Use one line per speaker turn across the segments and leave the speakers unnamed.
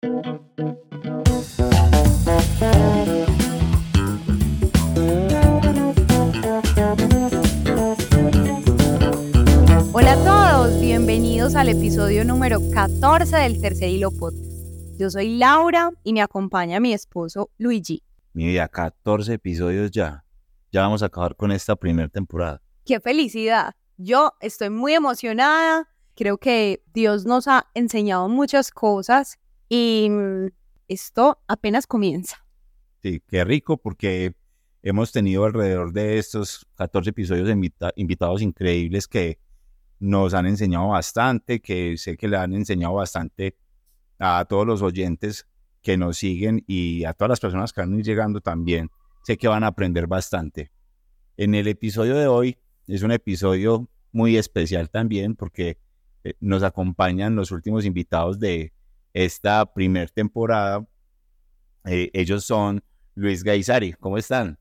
Hola a todos, bienvenidos al episodio número 14 del Tercer Hilo Podcast. Yo soy Laura y me acompaña mi esposo Luigi.
Mi vida, 14 episodios ya. Ya vamos a acabar con esta primera temporada.
¡Qué felicidad! Yo estoy muy emocionada. Creo que Dios nos ha enseñado muchas cosas y esto apenas comienza.
Sí, qué rico porque hemos tenido alrededor de estos 14 episodios invitados increíbles que nos han enseñado bastante, que sé que le han enseñado bastante a todos los oyentes que nos siguen y a todas las personas que van a ir llegando también. Sé que van a aprender bastante. En el episodio de hoy es un episodio muy especial también porque nos acompañan los últimos invitados de esta primera temporada. Ellos son Luisga y Sari. ¿Cómo están?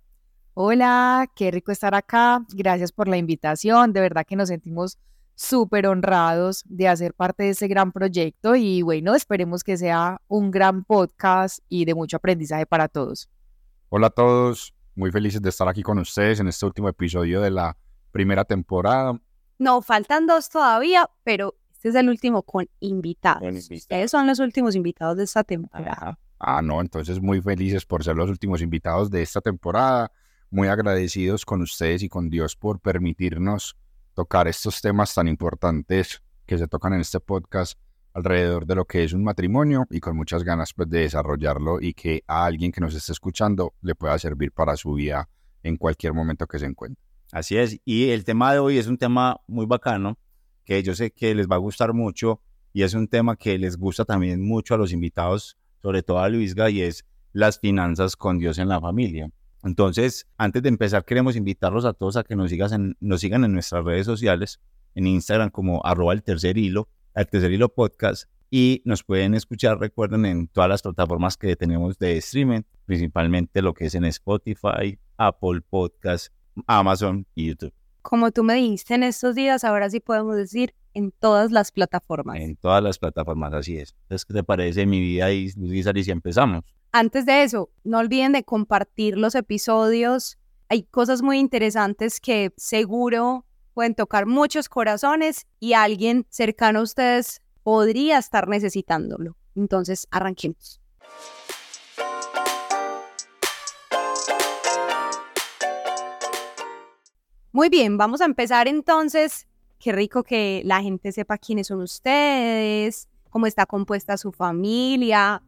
Hola, qué rico estar acá. Gracias por la invitación. De verdad que nos sentimos súper honrados de hacer parte de ese gran proyecto y bueno, esperemos que sea un gran podcast y de mucho aprendizaje para todos.
Hola a todos, muy felices de estar aquí con ustedes en este último episodio de la primera temporada.
No, faltan 2 todavía, pero este es el último con invitados. Ustedes son los últimos invitados de esta temporada.
No, entonces muy felices por ser los últimos invitados de esta temporada, muy agradecidos con ustedes y con Dios por permitirnos tocar estos temas tan importantes que se tocan en este podcast alrededor de lo que es un matrimonio y con muchas ganas pues de desarrollarlo y que a alguien que nos esté escuchando le pueda servir para su vida en cualquier momento que se encuentre.
Así es, y el tema de hoy es un tema muy bacano que yo sé que les va a gustar mucho y es un tema que les gusta también mucho a los invitados, sobre todo a Luisga, y es las finanzas con Dios en la familia. Entonces, antes de empezar, queremos invitarlos a todos a que nos sigan en nuestras redes sociales, en Instagram como @eltercerhilo, el Tercer Hilo Podcast, y nos pueden escuchar, recuerden, en todas las plataformas que tenemos de streaming, principalmente lo que es en Spotify, Apple Podcast, Amazon y YouTube.
Como tú me dijiste en estos días, ahora sí podemos decir en todas las plataformas.
En todas las plataformas, así es. Entonces, ¿qué te parece mi vida y Sari si empezamos?
Antes de eso, no olviden de compartir los episodios. Hay cosas muy interesantes que seguro pueden tocar muchos corazones y alguien cercano a ustedes podría estar necesitándolo. Entonces, arranquemos. Muy bien, vamos a empezar entonces. Qué rico que la gente sepa quiénes son ustedes, cómo está compuesta su familia,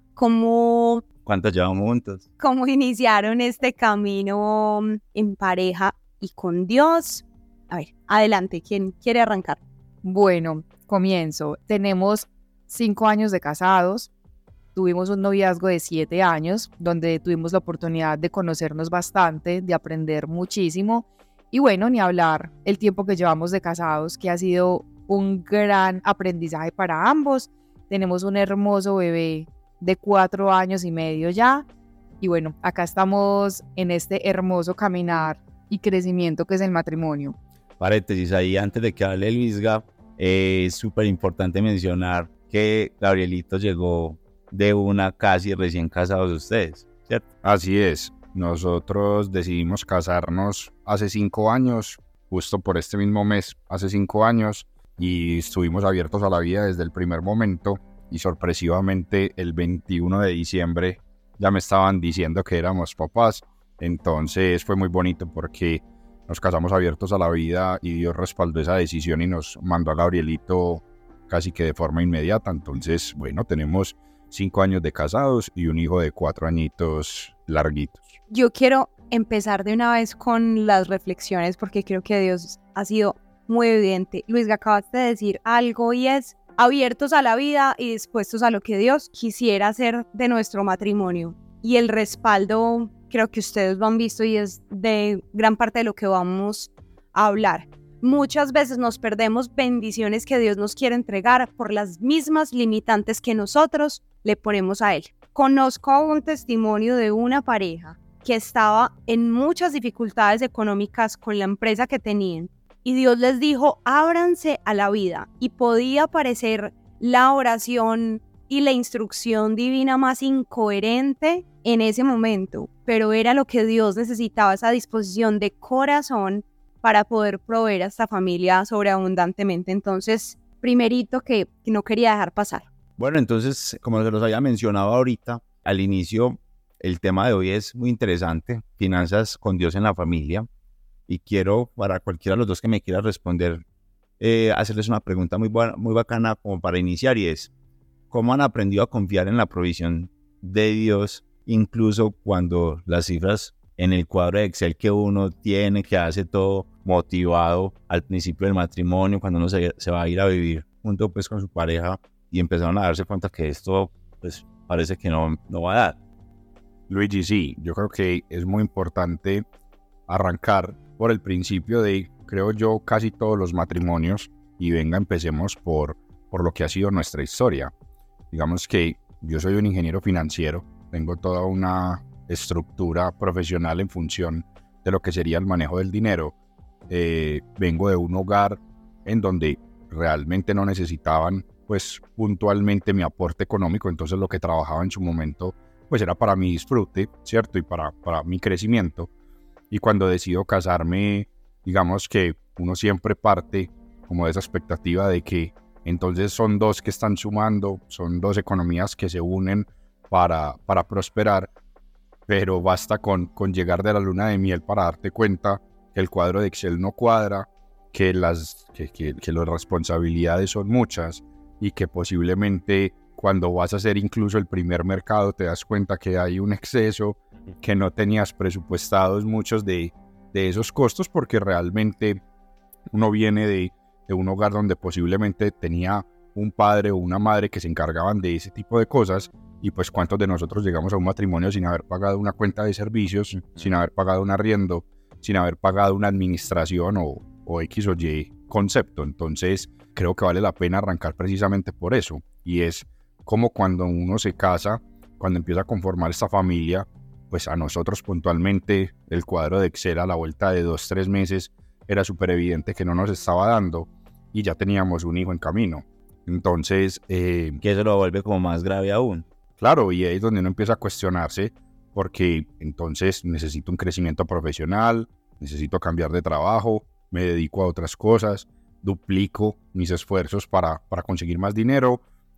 ¿Cuántos llevamos juntos?
cómo iniciaron este camino en pareja y con Dios. A ver, adelante, ¿quién quiere arrancar?
Bueno, comienzo. Tenemos 5 años de casados. Tuvimos un noviazgo de 7 años, donde tuvimos la oportunidad de conocernos bastante, de aprender muchísimo. Y bueno, ni hablar el tiempo que llevamos de casados, que ha sido un gran aprendizaje para ambos. Tenemos un hermoso bebé de 4 años y medio ya. Y bueno, acá estamos en este hermoso caminar y crecimiento que es el matrimonio.
Paréntesis ahí, antes de que hable Luisga, es súper importante mencionar que Gabrielito llegó de una casi recién casados de ustedes, ¿cierto?
Así es, nosotros decidimos casarnos hace 5 años, justo por este mismo mes, hace 5 años, y estuvimos abiertos a la vida desde el primer momento, y sorpresivamente el 21 de diciembre ya me estaban diciendo que éramos papás. Entonces fue muy bonito porque nos casamos abiertos a la vida y Dios respaldó esa decisión y nos mandó a Gabrielito casi que de forma inmediata. Entonces, bueno, tenemos 5 años de casados y un hijo de 4 añitos larguitos.
Yo quiero empezar de una vez con las reflexiones porque creo que Dios ha sido muy evidente. Luis, acabaste de decir algo y es abiertos a la vida y dispuestos a lo que Dios quisiera hacer de nuestro matrimonio. Y el respaldo creo que ustedes lo han visto y es de gran parte de lo que vamos a hablar. Muchas veces nos perdemos bendiciones que Dios nos quiere entregar por las mismas limitantes que nosotros le ponemos a Él. Conozco un testimonio de una pareja que estaba en muchas dificultades económicas con la empresa que tenían y Dios les dijo, ábranse a la vida, y podía parecer la oración y la instrucción divina más incoherente en ese momento, pero era lo que Dios necesitaba, esa disposición de corazón para poder proveer a esta familia sobreabundantemente. Entonces, primerito que no quería dejar pasar.
Bueno, entonces, como se los había mencionado ahorita, al inicio, el tema de hoy es muy interesante, finanzas con Dios en la familia, y quiero, para cualquiera de los dos que me quiera responder, hacerles una pregunta muy bacana como para iniciar, y es, ¿cómo han aprendido a confiar en la provisión de Dios, incluso cuando las cifras en el cuadro de Excel que uno tiene, que hace todo motivado al principio del matrimonio, cuando uno se va a ir a vivir junto pues con su pareja, y empezaron a darse cuenta que esto pues parece que no va a dar?
Luigi, sí, yo creo que es muy importante arrancar por el principio de, creo yo, casi todos los matrimonios, y venga, empecemos por lo que ha sido nuestra historia. Digamos que yo soy un ingeniero financiero, tengo toda una estructura profesional en función de lo que sería el manejo del dinero. Vengo de un hogar en donde realmente no necesitaban pues puntualmente mi aporte económico, entonces lo que trabajaba en su momento pues era para mi disfrute, ¿cierto? Y para mi crecimiento. Y cuando decido casarme, digamos que uno siempre parte como de esa expectativa de que entonces son dos que están sumando, son dos economías que se unen para prosperar, pero basta con llegar de la luna de miel para darte cuenta que el cuadro de Excel no cuadra, que las responsabilidades son muchas, y que posiblemente cuando vas a hacer incluso el primer mercado te das cuenta que hay un exceso, que no tenías presupuestados muchos de esos costos, porque realmente uno viene de un hogar donde posiblemente tenía un padre o una madre que se encargaban de ese tipo de cosas, y pues cuántos de nosotros llegamos a un matrimonio sin haber pagado una cuenta de servicios, sin haber pagado un arriendo, sin haber pagado una administración o X o Y concepto. Entonces creo que vale la pena arrancar precisamente por eso, y es como cuando uno se casa, cuando empieza a conformar esta familia, pues a nosotros puntualmente el cuadro de Excel a la vuelta de 2-3 meses era súper evidente que no nos estaba dando, y ya teníamos un hijo en camino. Entonces
que eso lo vuelve como más grave aún.
Claro, y ahí es donde uno empieza a cuestionarse, porque entonces necesito un crecimiento profesional, necesito cambiar de trabajo, me dedico a otras cosas, duplico mis esfuerzos para conseguir más dinero,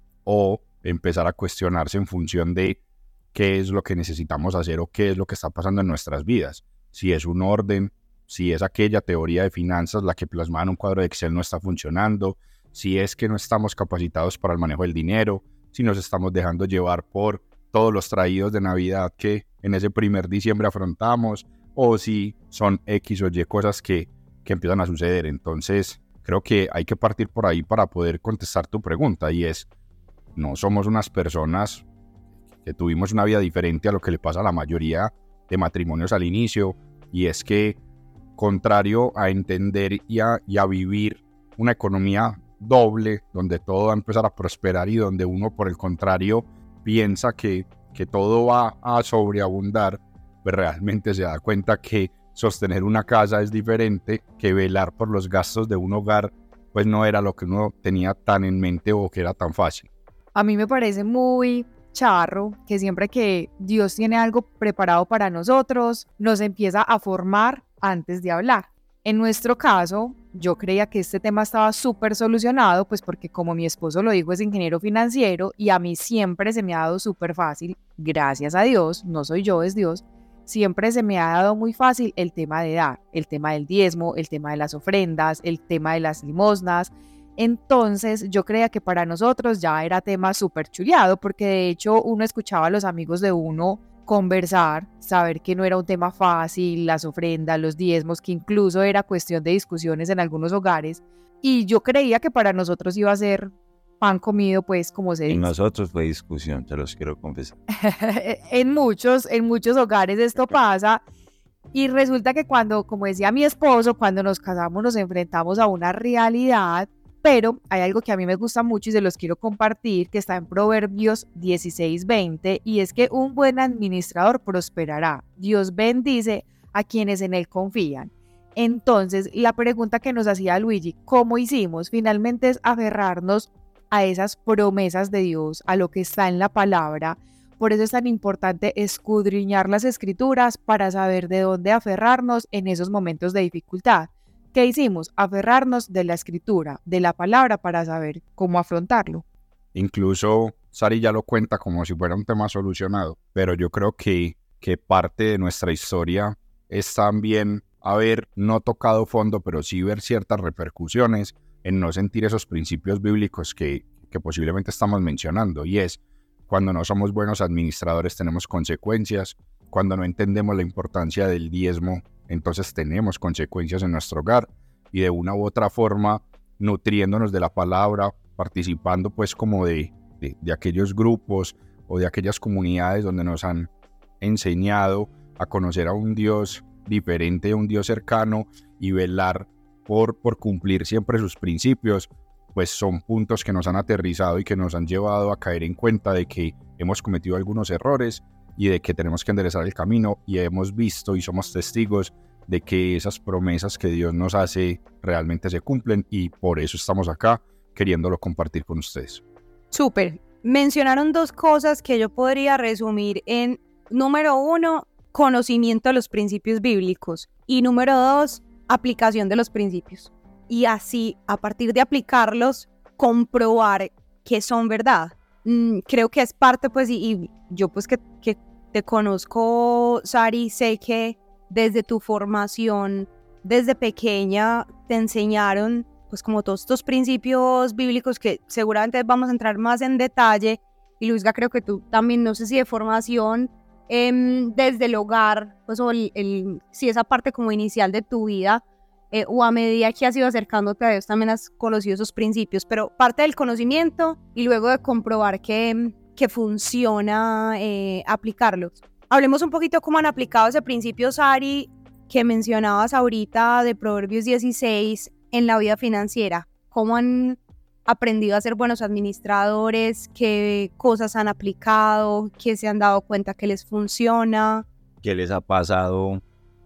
o empezar a cuestionarse en función de qué es lo que necesitamos hacer o qué es lo que está pasando en nuestras vidas. Si es un orden, si es aquella teoría de finanzas la que plasmada en un cuadro de Excel no está funcionando, si es que no estamos capacitados para el manejo del dinero, si nos estamos dejando llevar por todos los traídos de Navidad que en ese primer diciembre afrontamos, o si son X o Y cosas que empiezan a suceder. Entonces creo que hay que partir por ahí para poder contestar tu pregunta, y es, no somos unas personas que tuvimos una vida diferente a lo que le pasa a la mayoría de matrimonios al inicio, y es que contrario a entender y a vivir una economía doble, donde todo va a empezar a prosperar y donde uno por el contrario piensa que todo va a sobreabundar, pues realmente se da cuenta que sostener una casa es diferente, que velar por los gastos de un hogar pues no era lo que uno tenía tan en mente o que era tan fácil.
A mí me parece muy charro que siempre que Dios tiene algo preparado para nosotros, nos empieza a formar antes de hablar. En nuestro caso, yo creía que este tema estaba súper solucionado, pues porque como mi esposo lo dijo, es ingeniero financiero, y a mí siempre se me ha dado súper fácil, gracias a Dios, no soy yo, es Dios, siempre se me ha dado muy fácil el tema de dar, el tema del diezmo, el tema de las ofrendas, el tema de las limosnas. Entonces yo creía que para nosotros ya era tema súper chuleado, porque de hecho uno escuchaba a los amigos de uno conversar, saber que no era un tema fácil, las ofrendas, los diezmos, que incluso era cuestión de discusiones en algunos hogares, y yo creía que para nosotros iba a ser pan comido, pues como se dice.
En nosotros fue discusión, se los quiero confesar.
en muchos hogares esto pasa, y resulta que cuando, como decía mi esposo, cuando nos casamos nos enfrentamos a una realidad. Pero hay algo que a mí me gusta mucho y se los quiero compartir, que está en Proverbios 16:20, y es que un buen administrador prosperará. Dios bendice a quienes en él confían. Entonces, la pregunta que nos hacía Luigi, ¿cómo hicimos? Finalmente es aferrarnos a esas promesas de Dios, a lo que está en la palabra. Por eso es tan importante escudriñar las escrituras para saber de dónde aferrarnos en esos momentos de dificultad. ¿Qué hicimos? Aferrarnos de la escritura, de la palabra, para saber cómo afrontarlo.
Incluso Sari ya lo cuenta como si fuera un tema solucionado, pero yo creo que parte de nuestra historia es también haber no tocado fondo, pero sí ver ciertas repercusiones en no sentir esos principios bíblicos que posiblemente estamos mencionando, y es cuando no somos buenos administradores tenemos consecuencias, cuando no entendemos la importancia del diezmo, entonces tenemos consecuencias en nuestro hogar, y de una u otra forma nutriéndonos de la palabra, participando pues como de aquellos grupos o de aquellas comunidades donde nos han enseñado a conocer a un Dios diferente, a un Dios cercano, y velar por cumplir siempre sus principios, pues son puntos que nos han aterrizado y que nos han llevado a caer en cuenta de que hemos cometido algunos errores y de que tenemos que enderezar el camino, y hemos visto y somos testigos de que esas promesas que Dios nos hace realmente se cumplen, y por eso estamos acá queriéndolo compartir con ustedes.
Súper. Mencionaron dos cosas que yo podría resumir en, número 1, conocimiento de los principios bíblicos, y número 2, aplicación de los principios. Y así, a partir de aplicarlos, comprobar que son verdad. Creo que es parte, pues, y yo pues que te conozco, Sari, sé que desde tu formación, desde pequeña, te enseñaron pues como todos estos principios bíblicos que seguramente vamos a entrar más en detalle. Y Luisga, creo que tú también, no sé si de formación desde el hogar, pues o si esa parte como inicial de tu vida, o a medida que has ido acercándote a Dios también has conocido esos principios, pero parte del conocimiento y luego de comprobar que funciona, aplicarlos. Hablemos un poquito cómo han aplicado ese principio, Sari, que mencionabas ahorita de Proverbios 16 en la vida financiera. ¿Cómo han aprendido a ser buenos administradores? ¿Qué cosas han aplicado? ¿Qué se han dado cuenta que les funciona?
¿Qué les ha pasado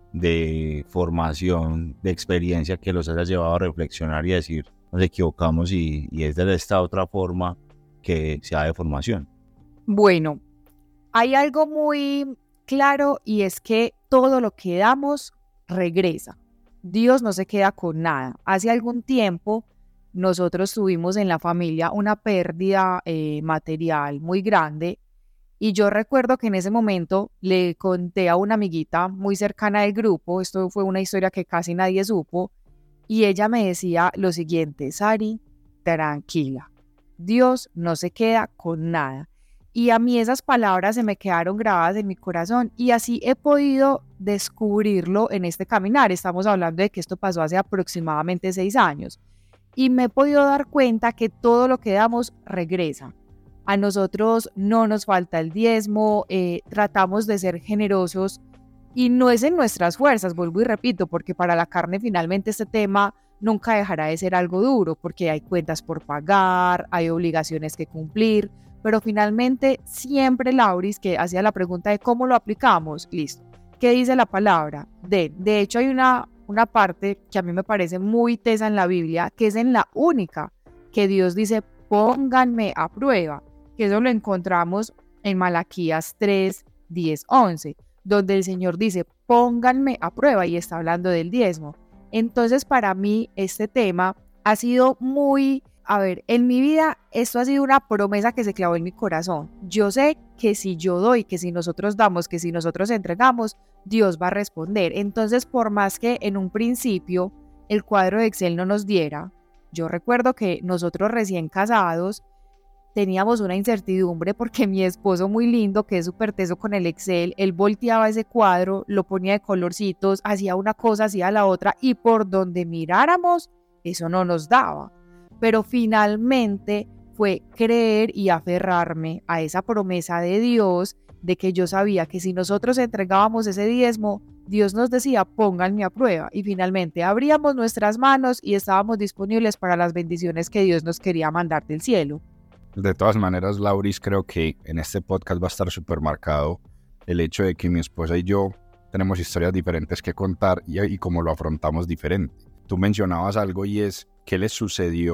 de formación, de experiencia que los haya llevado a reflexionar y a decir, nos equivocamos y es de esta otra forma que sea de formación?
Bueno, hay algo muy claro, y es que todo lo que damos regresa. Dios no se queda con nada. Hace algún tiempo nosotros tuvimos en la familia una pérdida material muy grande, y yo recuerdo que en ese momento le conté a una amiguita muy cercana del grupo, esto fue una historia que casi nadie supo, y ella me decía lo siguiente: Sari, tranquila, Dios no se queda con nada. Y a mí esas palabras se me quedaron grabadas en mi corazón, y así he podido descubrirlo en este caminar. Estamos hablando de que esto pasó hace aproximadamente 6 años, y me he podido dar cuenta que todo lo que damos regresa. A nosotros no nos falta el diezmo, tratamos de ser generosos, y no es en nuestras fuerzas, vuelvo y repito, porque para la carne finalmente este tema nunca dejará de ser algo duro, porque hay cuentas por pagar, hay obligaciones que cumplir, pero finalmente siempre, Lauris, que hacía la pregunta de cómo lo aplicamos, listo, ¿qué dice la palabra? De hecho hay una parte que a mí me parece muy tesa en la Biblia, que es en la única que Dios dice, pónganme a prueba, que eso lo encontramos en Malaquías 3, 10, 11, donde el Señor dice, pónganme a prueba, y está hablando del diezmo. Entonces, para mí, este tema ha sido muy, en mi vida, esto ha sido una promesa que se clavó en mi corazón. Yo sé que si yo doy, que si nosotros damos, que si nosotros entregamos, Dios va a responder. Entonces, por más que en un principio el cuadro de Excel no nos diera, yo recuerdo que nosotros recién casados teníamos una incertidumbre porque mi esposo muy lindo, que es súper teso con el Excel, él volteaba ese cuadro, lo ponía de colorcitos, hacía una cosa, hacía la otra, y por donde miráramos, eso no nos daba. Pero finalmente fue creer y aferrarme a esa promesa de Dios, de que yo sabía que si nosotros entregábamos ese diezmo, Dios nos decía, pónganme a prueba, y finalmente abríamos nuestras manos y estábamos disponibles para las bendiciones que Dios nos quería mandar del cielo.
De todas maneras, Lauris, creo que en este podcast va a estar súper marcado el hecho de que mi esposa y yo tenemos historias diferentes que contar y cómo lo afrontamos diferente. Tú mencionabas algo, y es, ¿qué les sucedió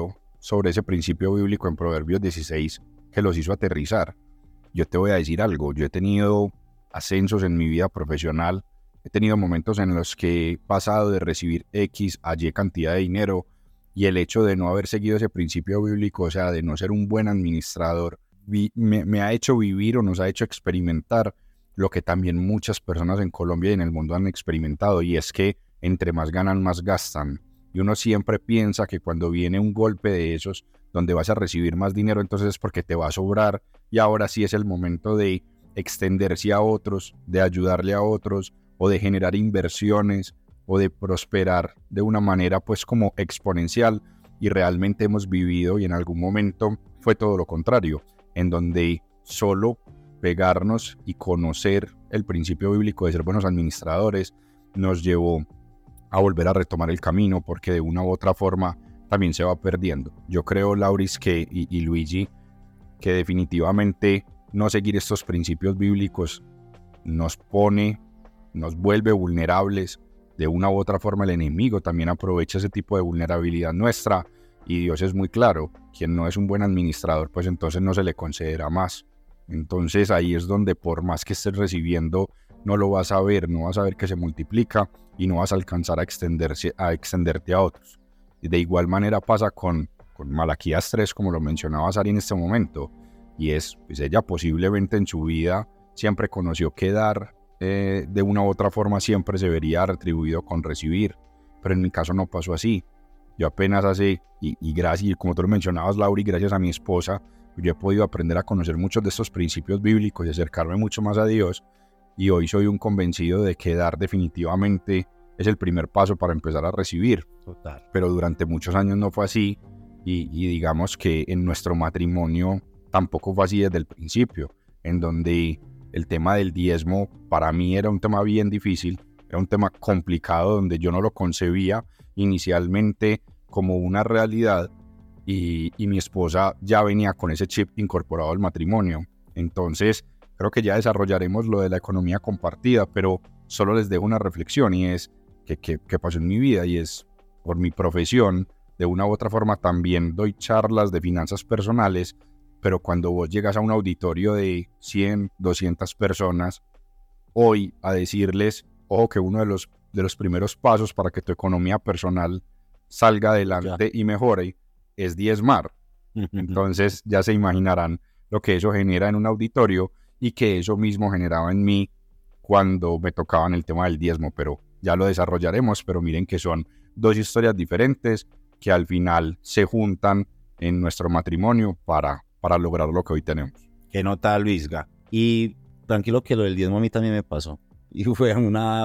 sobre ese principio bíblico en Proverbios 16 que los hizo aterrizar. Yo te voy a decir algo, yo he tenido ascensos en mi vida profesional, he tenido momentos en los que he pasado de recibir X a Y cantidad de dinero, y el hecho de no haber seguido ese principio bíblico, o sea, de no ser un buen administrador, me ha hecho vivir o nos ha hecho experimentar lo que también muchas personas en Colombia y en el mundo han experimentado, y es que entre más ganan, más gastan. Y uno siempre piensa que cuando viene un golpe de esos, donde vas a recibir más dinero, entonces es porque te va a sobrar, y ahora sí es el momento de extenderse a otros, de ayudarle a otros, o de generar inversiones, o de prosperar de una manera pues como exponencial. Y realmente hemos vivido, y en algún momento fue todo lo contrario, en donde solo pegarnos y conocer el principio bíblico de ser buenos administradores nos llevó a volver a retomar el camino, porque de una u otra forma también se va perdiendo. Yo creo, Lauris, y Luigi, que definitivamente no seguir estos principios bíblicos nos vuelve vulnerables. De una u otra forma el enemigo también aprovecha ese tipo de vulnerabilidad nuestra, y Dios es muy claro: quien no es un buen administrador, pues entonces no se le concederá más. Entonces ahí es donde, por más que estés recibiendo, no lo vas a ver, no vas a ver que se multiplica, y no vas a alcanzar a extenderte a otros. Y de igual manera pasa con Malaquías 3, como lo mencionaba Sari en este momento, y es, pues ella posiblemente en su vida siempre conoció que dar de una u otra forma siempre se vería retribuido con recibir, pero en mi caso no pasó así. Yo apenas y gracias, y como tú lo mencionabas, Lauri, gracias a mi esposa, yo he podido aprender a conocer muchos de estos principios bíblicos y acercarme mucho más a Dios, y hoy soy un convencido de que dar definitivamente es el primer paso para empezar a recibir.
Total.
Pero durante muchos años no fue así, y digamos que en nuestro matrimonio tampoco fue así desde el principio, en donde el tema del diezmo para mí era un tema bien difícil, era un tema complicado, donde yo no lo concebía inicialmente como una realidad, y mi esposa ya venía con ese chip incorporado al matrimonio. Entonces creo que ya desarrollaremos lo de la economía compartida, pero solo les dejo una reflexión, y es que pasó en mi vida, y es por mi profesión. De una u otra forma también doy charlas de finanzas personales, pero cuando vos llegas a un auditorio de 100, 200 personas, hoy a decirles, ojo, que uno de los primeros pasos para que tu economía personal salga adelante y mejore es diezmar. Entonces ya se imaginarán lo que eso genera en un auditorio, y que eso mismo generaba en mí cuando me tocaban el tema del diezmo, pero ya lo desarrollaremos. Pero miren que son dos historias diferentes que al final se juntan en nuestro matrimonio para lograr lo que hoy tenemos.
Qué nota, Luisga. Y tranquilo que lo del diezmo a mí también me pasó. Y fue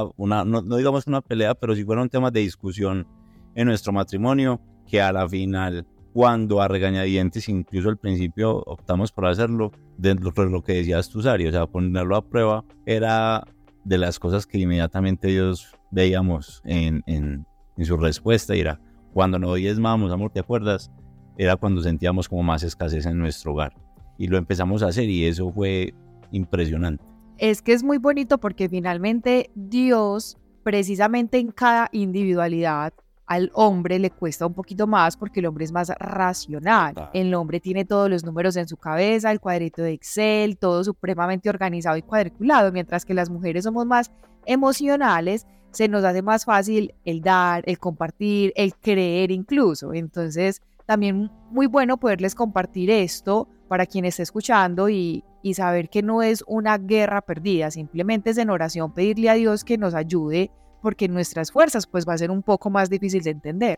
no digamos una pelea, pero sí fueron temas de discusión en nuestro matrimonio, que a la final, cuando a regañadientes, incluso al principio optamos por hacerlo, de lo que decías tú, Sari, o sea, ponerlo a prueba era de las cosas que inmediatamente Dios veíamos en su respuesta, y era cuando no diezmamos, amor, ¿te acuerdas? Era cuando sentíamos como más escasez en nuestro hogar, y lo empezamos a hacer, y eso fue impresionante.
Es que es muy bonito porque finalmente Dios, precisamente en cada individualidad, al hombre le cuesta un poquito más porque el hombre es más racional. El hombre tiene todos los números en su cabeza, el cuadrito de Excel, todo supremamente organizado y cuadriculado, mientras que las mujeres somos más emocionales. Se nos hace más fácil el dar, el compartir, el creer incluso. Entonces, también muy bueno poderles compartir esto para quien esté escuchando y saber que no es una guerra perdida, simplemente es en oración pedirle a Dios que nos ayude, porque nuestras fuerzas pues va a ser un poco más difícil de entender.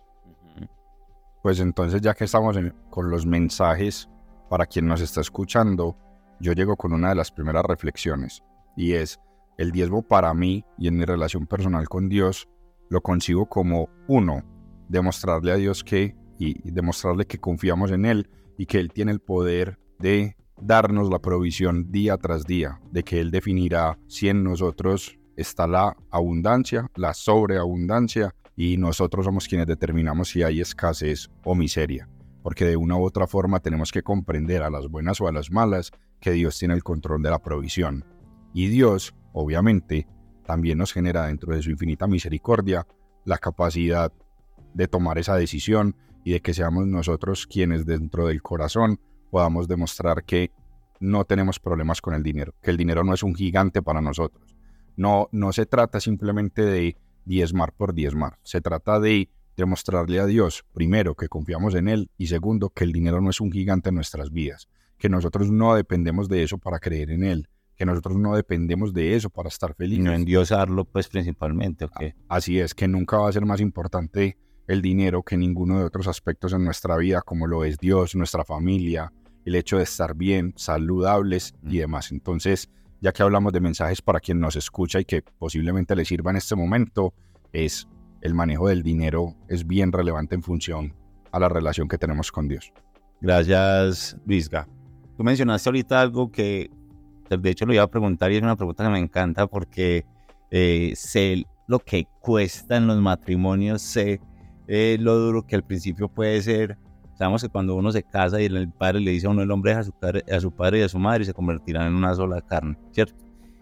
Pues entonces, ya que estamos con los mensajes, para quien nos está escuchando, yo llego con una de las primeras reflexiones, y es: el diezmo para mí y en mi relación personal con Dios lo concibo como, uno, demostrarle a Dios y demostrarle que confiamos en Él, y que Él tiene el poder de darnos la provisión día tras día, de que Él definirá si en nosotros está la abundancia, la sobreabundancia, y nosotros somos quienes determinamos si hay escasez o miseria, porque de una u otra forma tenemos que comprender, a las buenas o a las malas, que Dios tiene el control de la provisión. Y Dios, obviamente, también nos genera, dentro de su infinita misericordia, la capacidad de tomar esa decisión y de que seamos nosotros quienes dentro del corazón podamos demostrar que no tenemos problemas con el dinero, que el dinero no es un gigante para nosotros. No se trata simplemente de diezmar por diezmar, se trata de demostrarle a Dios, primero, que confiamos en Él, y segundo, que el dinero no es un gigante en nuestras vidas, que nosotros no dependemos de eso para creer en Él, que nosotros no dependemos de eso para estar
Y
felices.
no endiosarlo, pues, principalmente, ¿ok?
Así es, que nunca va a ser más importante el dinero que ninguno de otros aspectos en nuestra vida, como lo es Dios, nuestra familia, el hecho de estar bien, saludables y demás. Entonces, ya que hablamos de mensajes para quien nos escucha y que posiblemente le sirva en este momento, es el manejo del dinero es bien relevante en función a la relación que tenemos con Dios.
Gracias, Luisga. Tú mencionaste ahorita algo que, de hecho, lo iba a preguntar y es una pregunta que me encanta porque sé lo que cuesta en los matrimonios, sé lo duro que al principio puede ser. Sabemos que cuando uno se casa y el padre le dice a uno, el hombre deja a su padre y a su madre y se convertirán en una sola carne, ¿cierto?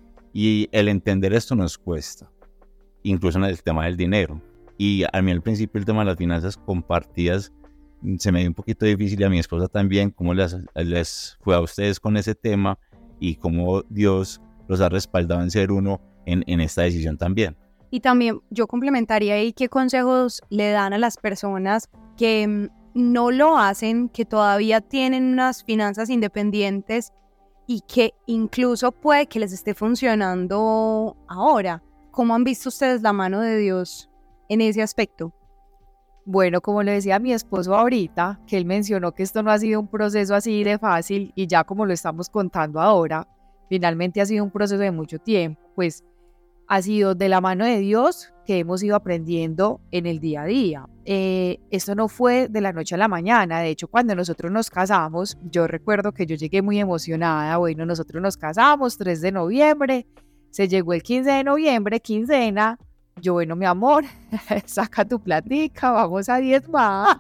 Y el entender esto nos cuesta, incluso en el tema del dinero. Y a mí al principio el tema de las finanzas compartidas se me dio un poquito difícil, y a mi esposa también, cómo les fue a ustedes con ese tema y cómo Dios los ha respaldado en ser uno en esta decisión también.
Y también yo complementaría ahí qué consejos le dan a las personas que no lo hacen, que todavía tienen unas finanzas independientes y que incluso puede que les esté funcionando ahora. ¿Cómo han visto ustedes la mano de Dios en ese aspecto?
Bueno, como le decía a mi esposo ahorita, que él mencionó que esto no ha sido un proceso así de fácil y ya como lo estamos contando ahora, finalmente ha sido un proceso de mucho tiempo, pues ha sido de la mano de Dios que hemos ido aprendiendo en el día a día. Esto no fue de la noche a la mañana. De hecho, cuando nosotros nos casamos, yo recuerdo que yo llegué muy emocionada. Bueno, nosotros nos casamos 3 de noviembre, se llegó el 15 de noviembre, quincena. Yo, bueno, mi amor, saca tu platica, vamos a diezmar.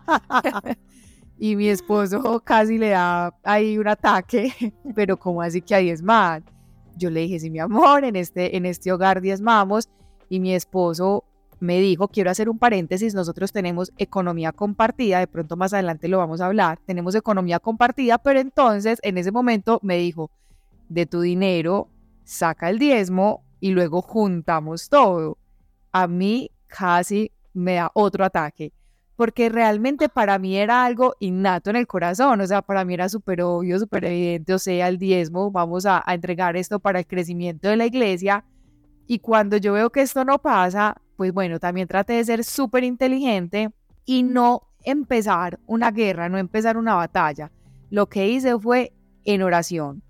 Y mi esposo casi le da ahí un ataque, pero ¿cómo así que a diezmar? Yo le dije, sí, mi amor, en este hogar diezmamos. Y mi esposo me dijo, quiero hacer un paréntesis, nosotros tenemos economía compartida, de pronto más adelante lo vamos a hablar, tenemos economía compartida, pero entonces en ese momento me dijo, de tu dinero saca el diezmo y luego juntamos todo. A mí casi me da otro ataque, porque realmente para mí era algo innato en el corazón, o sea, para mí era súper obvio, súper evidente, o sea, el diezmo, vamos a entregar esto para el crecimiento de la iglesia, y cuando yo veo que esto no pasa, pues bueno, también traté de ser súper inteligente y no empezar una guerra, no empezar una batalla. Lo que hice fue en oración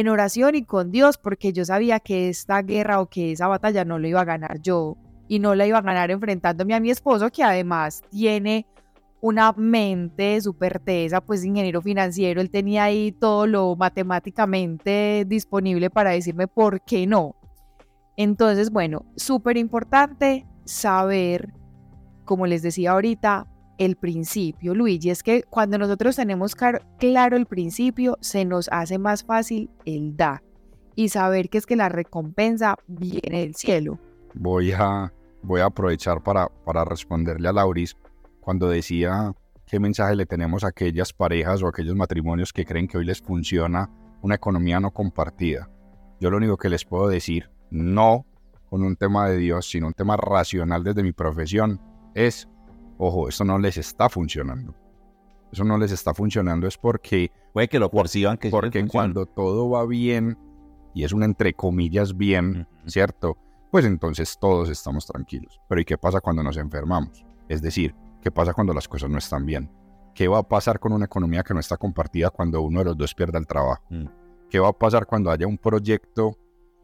y con Dios, porque yo sabía que esta guerra o que esa batalla no la iba a ganar yo, y no la iba a ganar enfrentándome a mi esposo, que además tiene una mente súper tesa, pues ingeniero financiero, él tenía ahí todo lo matemáticamente disponible para decirme por qué no. Entonces, bueno, súper importante saber, como les decía ahorita, el principio, Luigi, es que cuando nosotros tenemos claro el principio, se nos hace más fácil el dar y saber que es que la recompensa viene del cielo.
Voy a aprovechar para responderle a Lauris cuando decía qué mensaje le tenemos a aquellas parejas o aquellos matrimonios que creen que hoy les funciona una economía no compartida. Yo lo único que les puedo decir, no con un tema de Dios, sino un tema racional desde mi profesión, es, ojo, esto no les está funcionando. Eso no les está funcionando es porque...
Puede que lo perciban que
porque cuando todo va bien, y es un entre comillas bien, ¿cierto? Pues entonces todos estamos tranquilos. Pero ¿y qué pasa cuando nos enfermamos? Es decir, ¿qué pasa cuando las cosas no están bien? ¿Qué va a pasar con una economía que no está compartida cuando uno de los dos pierda el trabajo? ¿Qué va a pasar cuando haya un proyecto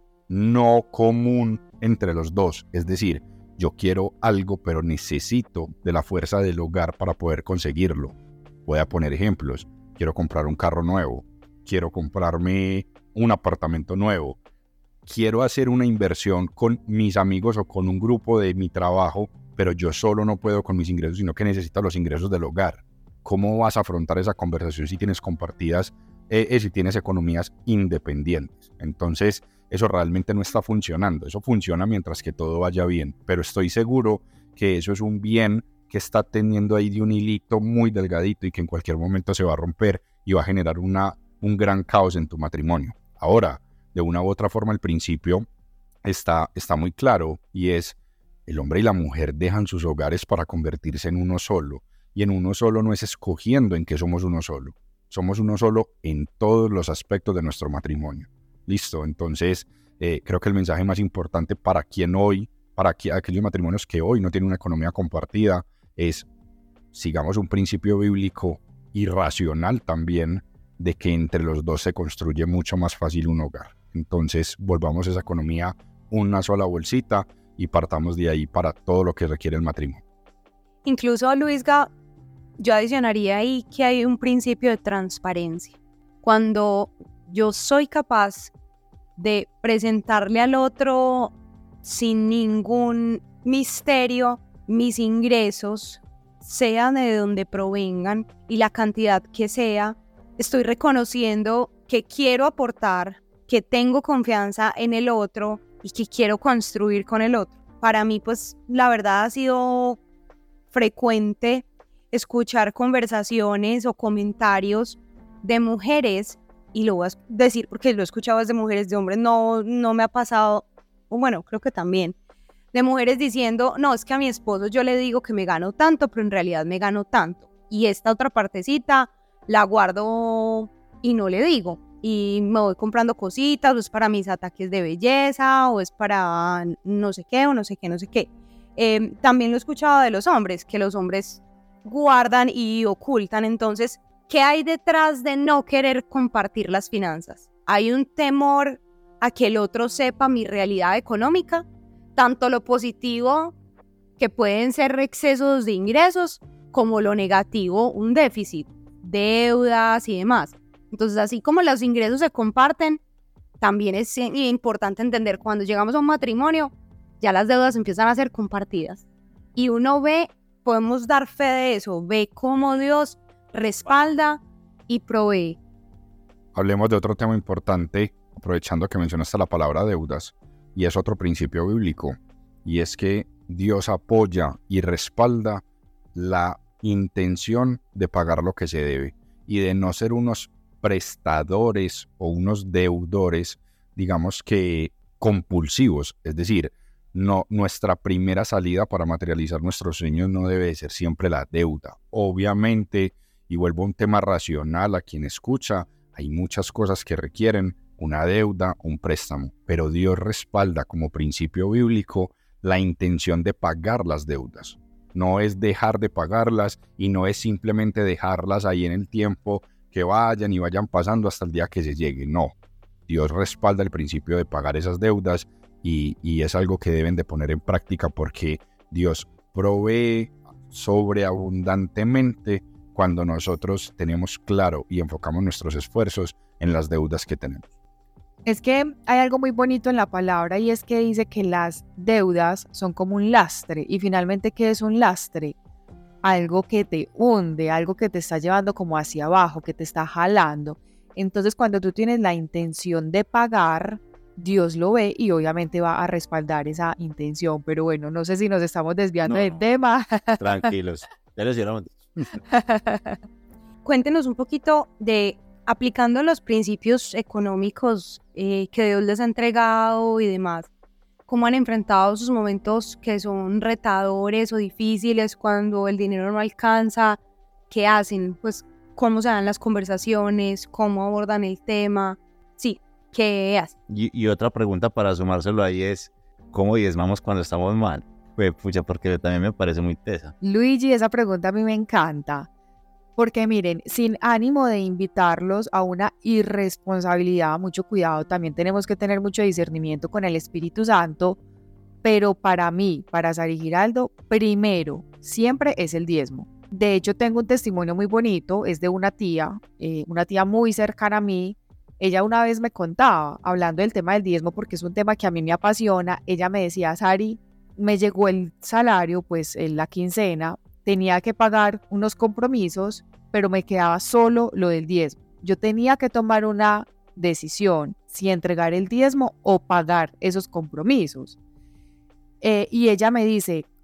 no común entre los dos? Es decir, yo quiero algo, pero necesito de la fuerza del hogar para poder conseguirlo. Voy a poner ejemplos. Quiero comprar un carro nuevo. Quiero comprarme un apartamento nuevo. Quiero hacer una inversión con mis amigos o con un grupo de mi trabajo, pero yo solo no puedo con mis ingresos, sino que necesito los ingresos del hogar. ¿Cómo vas a afrontar esa conversación si tienes compartidas, si tienes economías independientes? Entonces, eso realmente no está funcionando. Eso funciona mientras que todo vaya bien, pero estoy seguro que eso es un bien que está teniendo ahí de un hilito muy delgadito y que en cualquier momento se va a romper y va a generar un gran caos en tu matrimonio. Ahora, de una u otra forma, el principio está muy claro, y es: el hombre y la mujer dejan sus hogares para convertirse en uno solo, y en uno solo no es escogiendo en que somos uno solo en todos los aspectos de nuestro matrimonio. Listo, entonces creo que el mensaje más importante para aquellos matrimonios que hoy no tienen una economía compartida, es: sigamos un principio bíblico y racional también, de que entre los dos se construye mucho más fácil un hogar. Entonces volvamos esa economía una sola bolsita y partamos de ahí para todo lo que requiere el matrimonio.
Incluso, Luisga, yo adicionaría ahí que hay un principio de transparencia. Cuando yo soy capaz de presentarle al otro sin ningún misterio mis ingresos, sean de donde provengan y la cantidad que sea, estoy reconociendo que quiero aportar, que tengo confianza en el otro y que quiero construir con el otro. Para mí, pues, la verdad ha sido frecuente escuchar conversaciones o comentarios de mujeres, y lo voy a decir porque lo he escuchado desde mujeres, de hombres no me ha pasado, o bueno, creo que también, de mujeres diciendo: no, es que a mi esposo yo le digo que me gano tanto, pero en realidad me gano tanto, y esta otra partecita la guardo y no le digo, y me voy comprando cositas, o es para mis ataques de belleza, o es para no sé qué, o no sé qué, no sé qué. También lo he escuchado de los hombres, que los hombres guardan y ocultan. Entonces, ¿qué hay detrás de no querer compartir las finanzas? Hay un temor a que el otro sepa mi realidad económica, tanto lo positivo, que pueden ser excesos de ingresos, como lo negativo, un déficit, deudas y demás. Entonces, así como los ingresos se comparten, también es importante entender, cuando llegamos a un matrimonio, ya las deudas empiezan a ser compartidas. Y uno podemos dar fe de eso, ve cómo Dios respalda y provee.
Hablemos de otro tema importante, aprovechando que mencionaste la palabra deudas, y es otro principio bíblico, y es que Dios apoya y respalda la intención de pagar lo que se debe, y de no ser unos prestadores o unos deudores, digamos que compulsivos. Es decir, no, nuestra primera salida para materializar nuestros sueños no debe de ser siempre la deuda. Obviamente, y vuelvo a un tema racional a quien escucha, hay muchas cosas que requieren una deuda, un préstamo, pero Dios respalda como principio bíblico la intención de pagar las deudas. No es dejar de pagarlas, y no es simplemente dejarlas ahí en el tiempo, que vayan pasando hasta el día que se llegue. No, Dios respalda el principio de pagar esas deudas, y es algo que deben de poner en práctica, porque Dios provee sobreabundantemente cuando nosotros tenemos claro y enfocamos nuestros esfuerzos en las deudas que tenemos.
Es que hay algo muy bonito en la palabra, y es que dice que las deudas son como un lastre. Y finalmente, ¿qué es un lastre? Algo que te hunde, algo que te está llevando como hacia abajo, que te está jalando. Entonces, cuando tú tienes la intención de pagar, Dios lo ve y obviamente va a respaldar esa intención. Pero bueno, no sé si nos estamos desviando del tema.
Tranquilos, ya les hicieron.
Cuéntenos un poquito de, aplicando los principios económicos que Dios les ha entregado y demás, cómo han enfrentado sus momentos que son retadores o difíciles, cuando el dinero no alcanza. ¿Qué hacen? Pues, ¿cómo se dan las conversaciones? ¿Cómo abordan el tema? Sí, ¿qué hacen?
Y otra pregunta para sumárselo ahí es: ¿cómo diezmamos cuando estamos mal? Pues, pucha, porque también me parece muy tesa.
Luigi, esa pregunta a mí me encanta. Porque miren, sin ánimo de invitarlos a una irresponsabilidad, mucho cuidado, también tenemos que tener mucho discernimiento con el Espíritu Santo, pero para mí, para Sari Giraldo, primero, siempre es el diezmo. De hecho, tengo un testimonio muy bonito, es de una tía muy cercana a mí. Ella una vez me contaba, hablando del tema del diezmo, porque es un tema que a mí me apasiona. Ella me decía: Sari, me llegó el salario, pues en la quincena, tenía que pagar unos compromisos, pero me quedaba solo lo del diezmo. Yo tenía que tomar una decisión, si entregar el diezmo o pagar esos compromisos. Y ella me dice: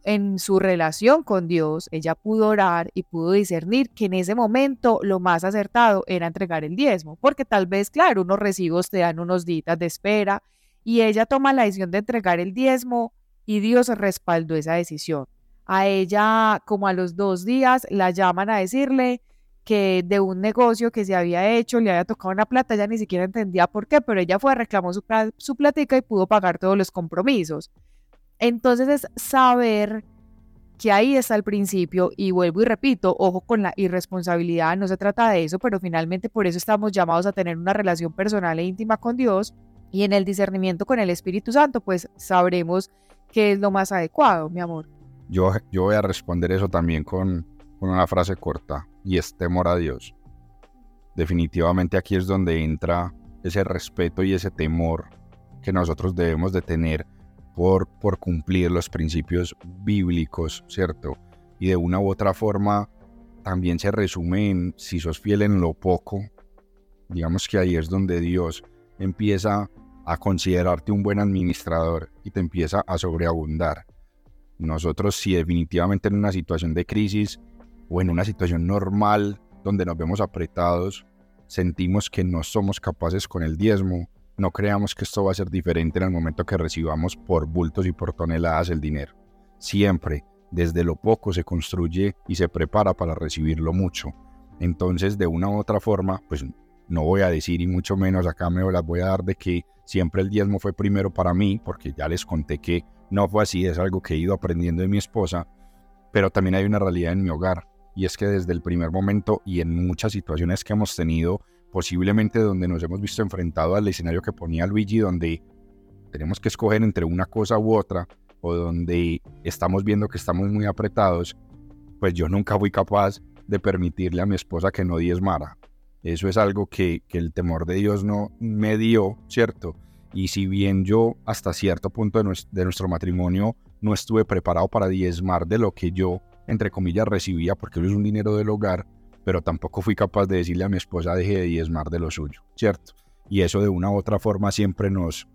en su relación con Dios, ella pudo orar y pudo discernir que en ese momento lo más acertado era entregar el diezmo, porque tal vez, claro, unos recibos te dan unos días de espera y ella toma la decisión de entregar el diezmo y Dios respaldó esa decisión. A ella, como a los 2 días, la llaman a decirle que de un negocio que se había hecho le había tocado una plata, ella ni siquiera entendía por qué, pero ella fue, reclamó su platica y pudo pagar todos los compromisos. Entonces es saber que ahí está el principio, y vuelvo y repito, ojo con la irresponsabilidad, no se trata de eso, pero finalmente por eso estamos llamados a tener una relación personal e íntima con Dios, y en el discernimiento con el Espíritu Santo, pues sabremos qué es lo más adecuado, mi amor.
Yo voy a responder eso también con una frase corta, y es temor a Dios. Definitivamente aquí es donde entra ese respeto y ese temor que nosotros debemos de tener por cumplir los principios bíblicos, ¿cierto? Y de una u otra forma también se resume en si sos fiel en lo poco. Digamos que ahí es donde Dios empieza a considerarte un buen administrador y te empieza a sobreabundar. Nosotros, si definitivamente en una situación de crisis o en una situación normal donde nos vemos apretados, sentimos que no somos capaces con el diezmo, no creamos que esto va a ser diferente en el momento que recibamos por bultos y por toneladas el dinero. Siempre, desde lo poco se construye y se prepara para recibir lo mucho. Entonces, de una u otra forma, pues no voy a decir, y mucho menos acá me las voy a dar de que siempre el diezmo fue primero para mí, porque ya les conté que no fue así, es algo que he ido aprendiendo de mi esposa, pero también hay una realidad en mi hogar, y es que desde el primer momento y en muchas situaciones que hemos tenido, posiblemente donde nos hemos visto enfrentados al escenario que ponía Luigi, donde tenemos que escoger entre una cosa u otra, o donde estamos viendo que estamos muy apretados, pues yo nunca fui capaz de permitirle a mi esposa que no diezmara. Eso es algo que el temor de Dios no me dio, ¿cierto? Y si bien yo hasta cierto punto de nuestro matrimonio no estuve preparado para diezmar de lo que yo, entre comillas, recibía, porque eso es un dinero del hogar, pero tampoco fui capaz de decirle a mi esposa deje de diezmar de lo suyo, ¿cierto? Y eso de una u otra forma siempre nos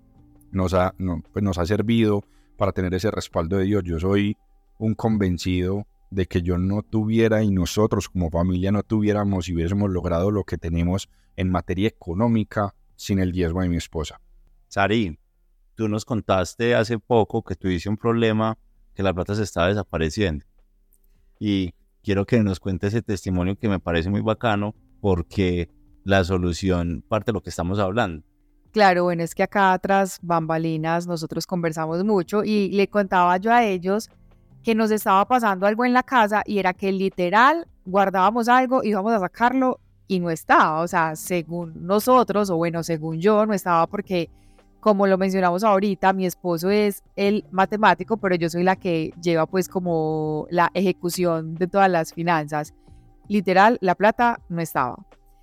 ha servido para tener ese respaldo de Dios. Yo soy un convencido de que yo no tuviera y nosotros como familia no tuviéramos y hubiésemos logrado lo que tenemos en materia económica sin el diezmo de mi esposa.
Sari, tú nos contaste hace poco que tuviste un problema, que la plata se estaba desapareciendo. Y quiero que nos cuente ese testimonio que me parece muy bacano, porque la solución parte de lo que estamos hablando.
Claro, bueno, es que acá tras bambalinas nosotros conversamos mucho y le contaba yo a ellos que nos estaba pasando algo en la casa y era que literal guardábamos algo, íbamos a sacarlo y no estaba, o sea, según nosotros, o bueno, según yo, no estaba porque, como lo mencionamos ahorita, mi esposo es el matemático, pero yo soy la que lleva pues como la ejecución de todas las finanzas. Literal, la plata no estaba.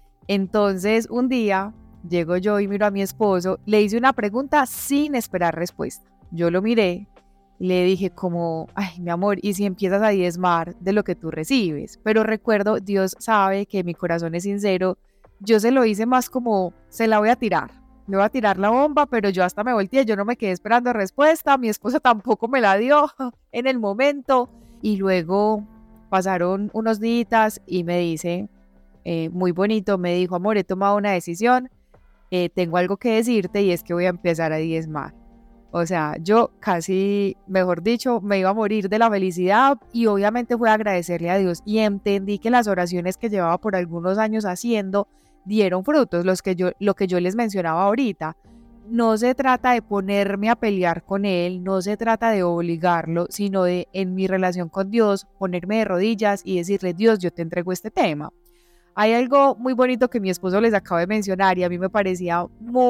Entonces, un día llego yo y miro a mi esposo, le hice una pregunta sin esperar respuesta. Yo lo miré, le dije como, ay, mi amor, ¿y si empiezas a diezmar de lo que tú recibes? Pero recuerdo, Dios sabe que mi corazón es sincero, yo se lo hice más como, se la voy a tirar. Le voy a tirar la bomba, pero yo hasta me volteé, yo no me quedé esperando respuesta, mi esposa tampoco me la dio en el momento. Y luego pasaron unos días y me dice, muy bonito, me dijo, amor, he tomado una decisión, tengo algo que decirte y es que voy a empezar a diezmar. O sea, yo casi, mejor dicho, me iba a morir de la felicidad y obviamente fue a agradecerle a Dios y entendí que las oraciones que llevaba por algunos años haciendo dieron frutos, lo que yo les mencionaba ahorita. No se trata de ponerme a pelear con él, no se trata de obligarlo, sino de, en mi relación con Dios, ponerme de rodillas y decirle, Dios, yo te entrego este tema. Hay algo muy bonito que mi esposo les acaba de mencionar y a mí me parecía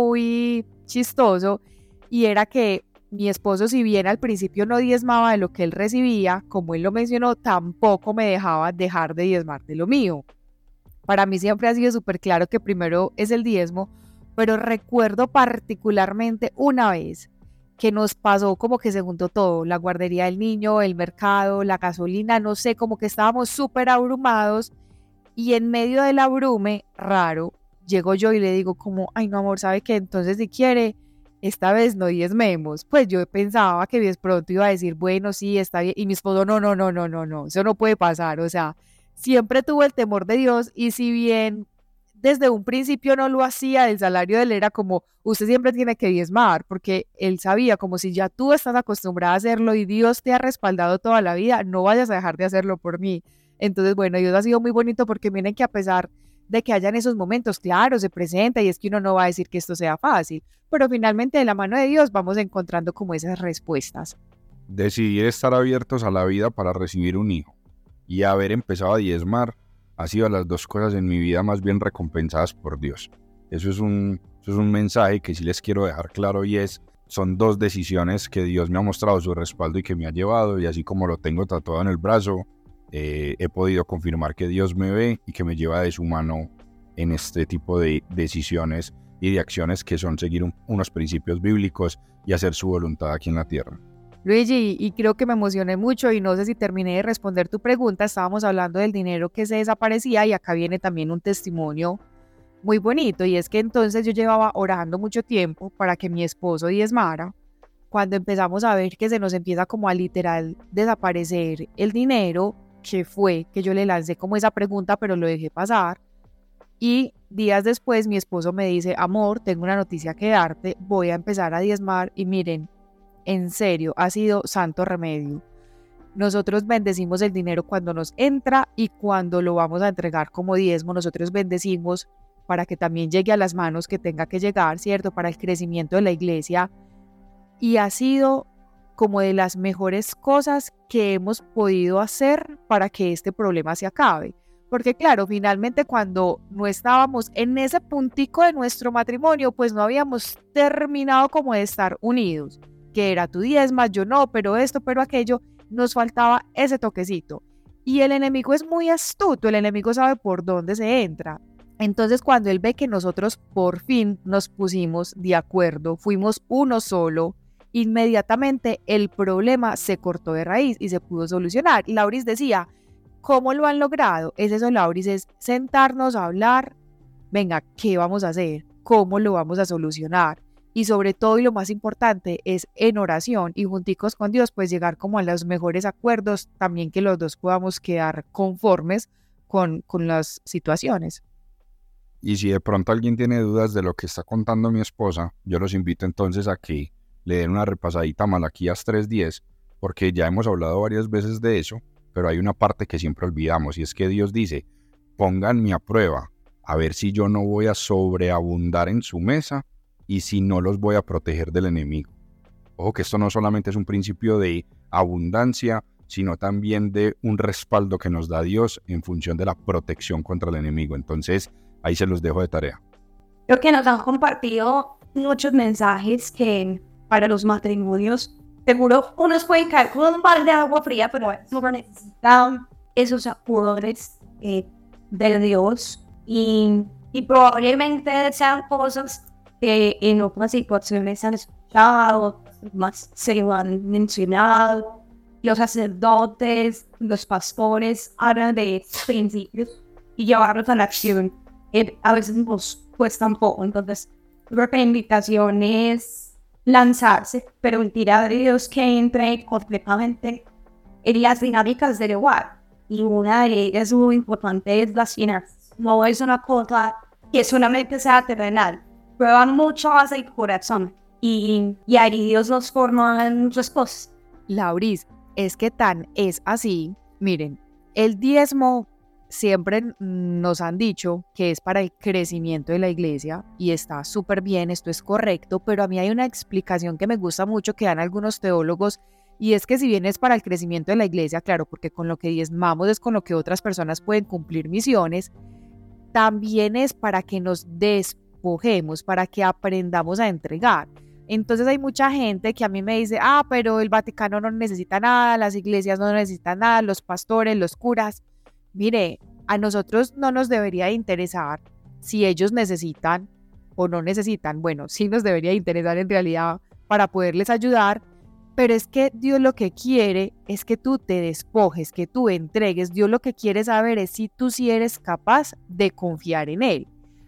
muy chistoso, y era que mi esposo, si bien al principio no diezmaba de lo que él recibía, como él lo mencionó, tampoco me dejaba dejar de diezmar de lo mío. Para mí siempre ha sido súper claro que primero es el diezmo, pero recuerdo particularmente una vez que nos pasó como que se juntó todo, la guardería del niño, el mercado, la gasolina, no sé, como que estábamos súper abrumados y en medio del abrume, raro, llego yo y le digo como, ay no amor, ¿sabe qué? Entonces si quiere, esta vez no diezmemos. Pues yo pensaba que de pronto iba a decir, bueno, sí, está bien. Y mi esposo, no, eso no puede pasar. O sea, siempre tuvo el temor de Dios y si bien desde un principio no lo hacía, el salario de él era como, usted siempre tiene que diezmar, porque él sabía como si ya tú estás acostumbrada a hacerlo y Dios te ha respaldado toda la vida, no vayas a dejar de hacerlo por mí. Entonces, bueno, Dios ha sido muy bonito porque miren que a pesar de que hayan esos momentos, claro, se presenta y es que uno no va a decir que esto sea fácil, pero finalmente de la mano de Dios vamos encontrando como esas respuestas.
Decidir estar abiertos a la vida para recibir un hijo y haber empezado a diezmar ha sido las dos cosas en mi vida más bien recompensadas por Dios. Eso es un mensaje que sí les quiero dejar claro y son dos decisiones que Dios me ha mostrado su respaldo y que me ha llevado, y así como lo tengo tatuado en el brazo, he podido confirmar que Dios me ve y que me lleva de su mano en este tipo de decisiones y de acciones que son seguir unos principios bíblicos y hacer su voluntad aquí en la tierra.
Luigi, y creo que me emocioné mucho y no sé si terminé de responder tu pregunta, estábamos hablando del dinero que se desaparecía y acá viene también un testimonio muy bonito y es que entonces yo llevaba orando mucho tiempo para que mi esposo diezmara. Cuando empezamos a ver que se nos empieza como a literal desaparecer el dinero, que fue que yo le lancé como esa pregunta pero lo dejé pasar y días después mi esposo me dice, amor, tengo una noticia que darte, voy a empezar a diezmar y miren, en serio, ha sido santo remedio. Nosotros bendecimos el dinero cuando nos entra y cuando lo vamos a entregar como diezmo, nosotros bendecimos para que también llegue a las manos que tenga que llegar, ¿cierto? Para el crecimiento de la iglesia. Y ha sido como de las mejores cosas que hemos podido hacer para que este problema se acabe. Porque claro, finalmente cuando no estábamos en ese puntico de nuestro matrimonio, pues no habíamos terminado como de estar unidos. Que era tu diezma, yo no, pero esto, pero aquello, nos faltaba ese toquecito. Y el enemigo es muy astuto, el enemigo sabe por dónde se entra. Entonces cuando él ve que nosotros por fin nos pusimos de acuerdo, fuimos uno solo, inmediatamente el problema se cortó de raíz y se pudo solucionar. Lauris decía, ¿cómo lo han logrado? Es eso, Lauris, es sentarnos a hablar, venga, ¿qué vamos a hacer? ¿Cómo lo vamos a solucionar? Y sobre todo y lo más importante es en oración y junticos con Dios pues llegar como a los mejores acuerdos, también que los dos podamos quedar conformes con las situaciones.
Y si de pronto alguien tiene dudas de lo que está contando mi esposa, yo los invito entonces a que le den una repasadita a Malaquías 3:10, porque ya hemos hablado varias veces de eso, pero hay una parte que siempre olvidamos y es que Dios dice, pónganme a prueba, a ver si yo no voy a sobreabundar en su mesa y si no los voy a proteger del enemigo. Ojo que esto no solamente es un principio de abundancia, sino también de un respaldo que nos da Dios en función de la protección contra el enemigo. Entonces, ahí se los dejo de tarea.
Creo que nos han compartido muchos mensajes que para los matrimonios, seguro unos pueden caer con un balde de agua fría, pero no necesitan esos acuerdos de Dios y probablemente sean cosas que en otras situaciones han escuchado, más se lo han mencionado. Los sacerdotes, los pastores hablan de estos principios y llevarlos a la acción. A veces nos cuesta un poco, entonces creo que la invitación es lanzarse, permitir a Dios que entre completamente en las dinámicas del hogar. Y una de ellas muy importante es las finanzas. No es una cosa que solamente sea terrenal. Prueban mucho más el corazón y ahí Dios nos forma en muchas cosas.
Lauris, es que tan es así. Miren, el diezmo siempre nos han dicho que es para el crecimiento de la iglesia y está súper bien, esto es correcto, pero a mí hay una explicación que me gusta mucho que dan algunos teólogos y es que si bien es para el crecimiento de la iglesia, claro, porque con lo que diezmamos es con lo que otras personas pueden cumplir misiones, también es para que nos despojemos, para que aprendamos a entregar. Entonces hay mucha gente que a mí me dice, pero el Vaticano no necesita nada, las iglesias no necesitan nada, los pastores, los curas. Mire, a nosotros no nos debería interesar si ellos necesitan o no necesitan. Bueno, sí nos debería interesar en realidad para poderles ayudar, pero es que Dios lo que quiere es que tú te despojes, que tú entregues. Dios lo que quiere saber es si tú sí eres capaz de confiar en Él.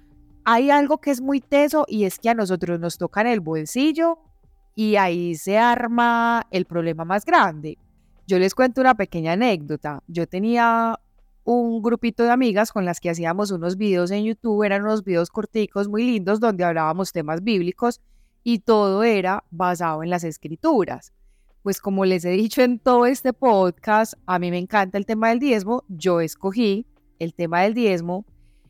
hay algo que es muy teso y es que a nosotros nos toca en el bolsillo y ahí se arma el problema más grande. Yo les cuento una pequeña anécdota. Yo tenía un grupito de amigas con las que hacíamos unos videos en YouTube, eran unos videos corticos muy lindos donde hablábamos temas bíblicos y todo era basado en las escrituras. Pues como les he dicho en todo este podcast, a mí me encanta el tema del diezmo, yo escogí el tema del diezmo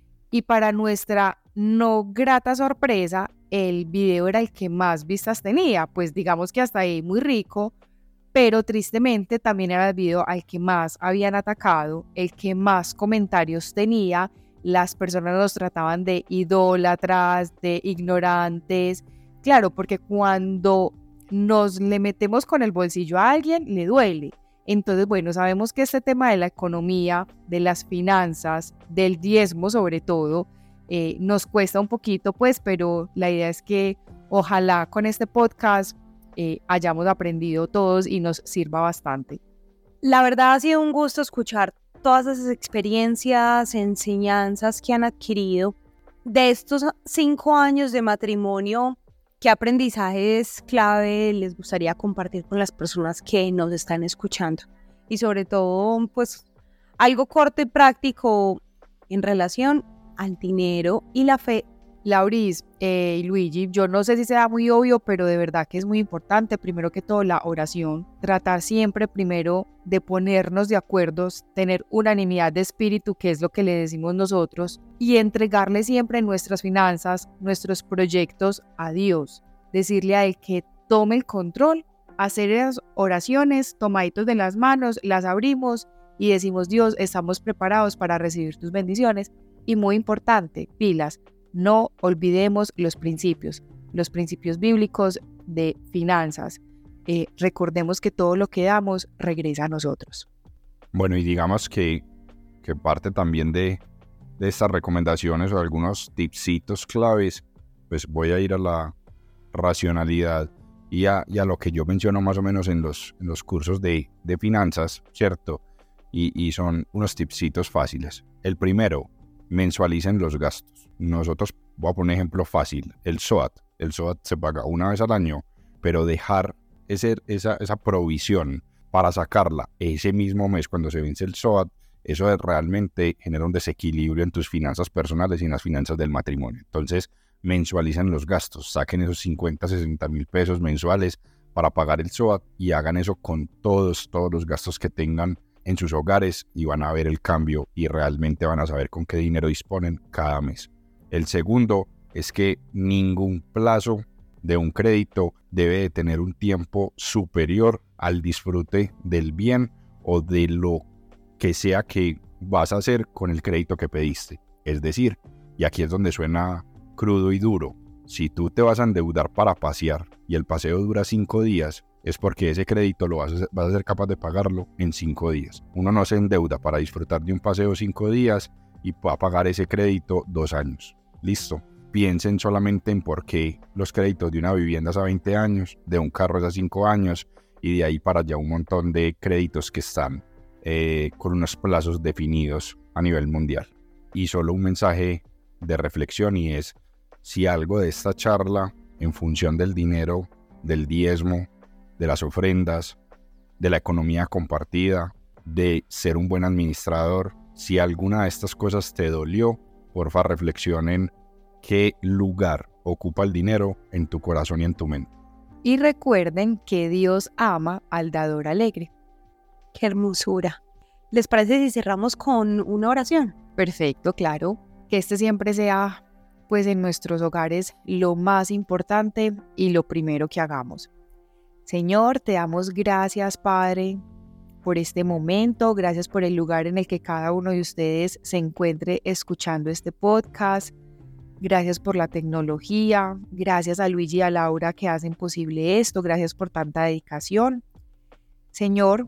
y para nuestra no grata sorpresa, el video era el que más vistas tenía, pues digamos que hasta ahí muy rico, pero tristemente también era el video al que más habían atacado, el que más comentarios tenía, las personas nos trataban de idólatras, de ignorantes, claro, porque cuando nos le metemos con el bolsillo a alguien, le duele. Entonces, bueno, sabemos que este tema de la economía, de las finanzas, del diezmo sobre todo, nos cuesta un poquito, pues, pero la idea es que ojalá con este podcast hayamos aprendido todos y nos sirva bastante.
La verdad ha sido un gusto escuchar todas esas experiencias, enseñanzas que han adquirido de estos 5 años de matrimonio. ¿Qué aprendizajes clave les gustaría compartir con las personas que nos están escuchando? Y sobre todo, pues, algo corto y práctico en relación al dinero y la fe.
Lauris y Luigi, yo no sé si sea muy obvio, pero de verdad que es muy importante, primero que todo, la oración. Tratar siempre primero de ponernos de acuerdo, tener unanimidad de espíritu, que es lo que le decimos nosotros, y entregarle siempre nuestras finanzas, nuestros proyectos a Dios. Decirle a Él que tome el control, hacer esas oraciones, tomaditos de las manos, las abrimos y decimos: Dios, estamos preparados para recibir tus bendiciones. Y muy importante, pilas. No olvidemos los principios bíblicos de finanzas. Recordemos que todo lo que damos regresa a nosotros.
Bueno, y digamos que parte también de estas recomendaciones o algunos tipsitos claves, pues voy a ir a la racionalidad y a lo que yo menciono más o menos en los cursos de finanzas, ¿cierto? Y son unos tipsitos fáciles. El primero, mensualicen los gastos. Nosotros, voy a poner un ejemplo fácil, el SOAT. El SOAT se paga una vez al año, pero dejar esa provisión para sacarla ese mismo mes cuando se vence el SOAT, eso realmente genera un desequilibrio en tus finanzas personales y en las finanzas del matrimonio. Entonces, mensualicen los gastos, saquen esos 50, 60 mil pesos mensuales para pagar el SOAT y hagan eso con todos los gastos que tengan en sus hogares y van a ver el cambio y realmente van a saber con qué dinero disponen cada mes. El segundo es que ningún plazo de un crédito debe de tener un tiempo superior al disfrute del bien o de lo que sea que vas a hacer con el crédito que pediste. Es decir, y aquí es donde suena crudo y duro, si tú te vas a endeudar para pasear y el paseo dura 5 días, es porque ese crédito vas a ser capaz de pagarlo en 5 días. Uno no se endeuda para disfrutar de un paseo 5 días y va a pagar ese crédito 2 años. Listo. Piensen solamente en por qué los créditos de una vivienda es a 20 años, de un carro es a 5 años y de ahí para allá un montón de créditos que están con unos plazos definidos a nivel mundial. Y solo un mensaje de reflexión y es: si algo de esta charla en función del dinero, del diezmo, de las ofrendas, de la economía compartida, de ser un buen administrador, si alguna de estas cosas te dolió, porfa reflexionen qué lugar ocupa el dinero en tu corazón y en tu mente.
Y recuerden que Dios ama al dador alegre.
¡Qué hermosura! ¿Les parece si cerramos con una oración?
Perfecto, claro. Que este siempre sea, pues, en nuestros hogares lo más importante y lo primero que hagamos. Señor, te damos gracias, Padre, por este momento. Gracias por el lugar en el que cada uno de ustedes se encuentre escuchando este podcast. Gracias por la tecnología. Gracias a Luigi y a Laura que hacen posible esto. Gracias por tanta dedicación. Señor,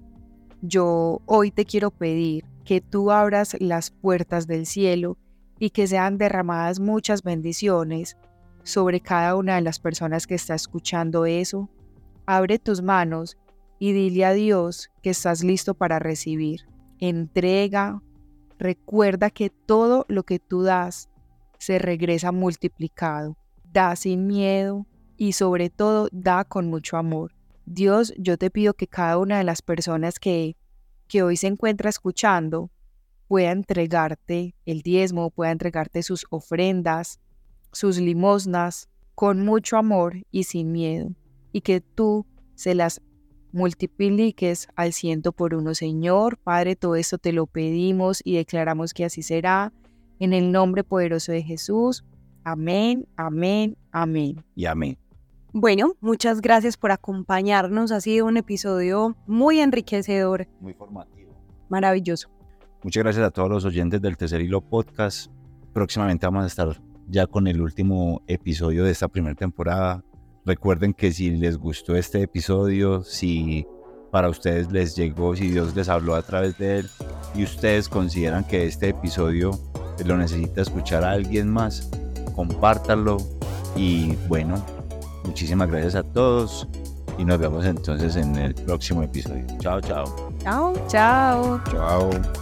yo hoy te quiero pedir que tú abras las puertas del cielo y que sean derramadas muchas bendiciones sobre cada una de las personas que está escuchando eso. Abre tus manos y dile a Dios que estás listo para recibir. Entrega, recuerda que todo lo que tú das se regresa multiplicado. Da sin miedo y sobre todo da con mucho amor. Dios, yo te pido que cada una de las personas que hoy se encuentra escuchando pueda entregarte el diezmo, pueda entregarte sus ofrendas, sus limosnas, con mucho amor y sin miedo, y que tú se las multipliques al 100 por 1, Señor. Padre, todo esto te lo pedimos y declaramos que así será, en el nombre poderoso de Jesús. Amén, amén, amén.
Y amén.
Bueno, muchas gracias por acompañarnos. Ha sido un episodio muy enriquecedor,
Muy formativo.
maravilloso.
Muchas gracias a todos los oyentes del Tercer Hilo Podcast. Próximamente vamos a estar ya con el último episodio de esta primera temporada. Recuerden que si les gustó este episodio, si para ustedes les llegó, si Dios les habló a través de él y ustedes consideran que este episodio lo necesita escuchar a alguien más, compártanlo. Y bueno, muchísimas gracias a todos y nos vemos entonces en el próximo episodio. Chao, chao.
Chao.
Chao.
Chao.